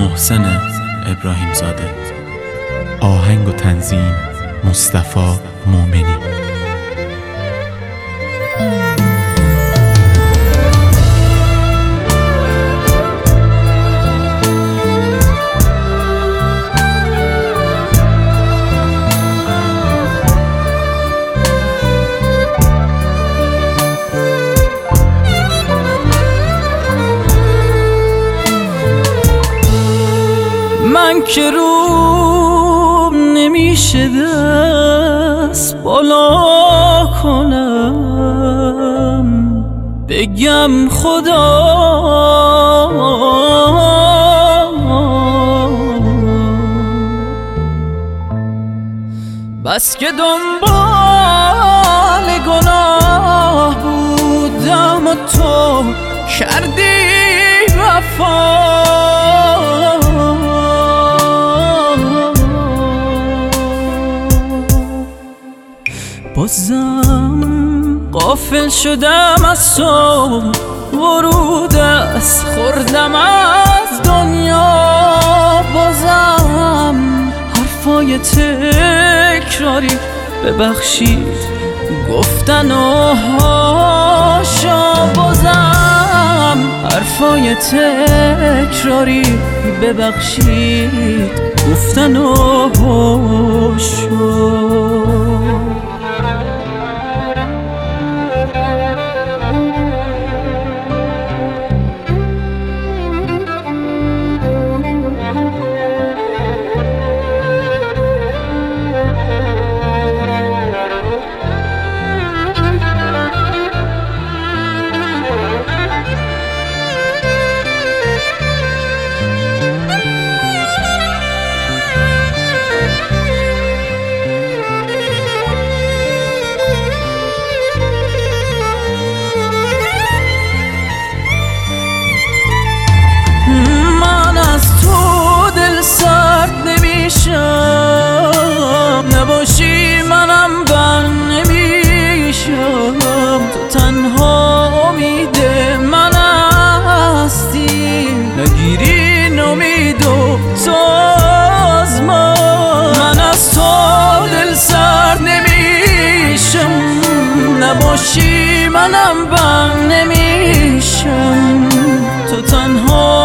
محسن ابراهیمزاده. آهنگ و تنظیم مصطفی مومنی. من که روم نمیشه دست بالا کنم بگم خدا بس که دنبال گناه بودم و تو کردی وفا. بازم غافل شدم از تو، ورود از خوردم از دنیا. بازم حرفای تکراری ببخشید گفتن و هاشا. بازم حرفای تکراری ببخشید گفتن و هاشا. نباشی منم بر نمیشم، تو تنها امید من هستی. نگیری امید و تو از من از تو دل سرد نمیشم. نباشی منم بر نمیشم، تو تنها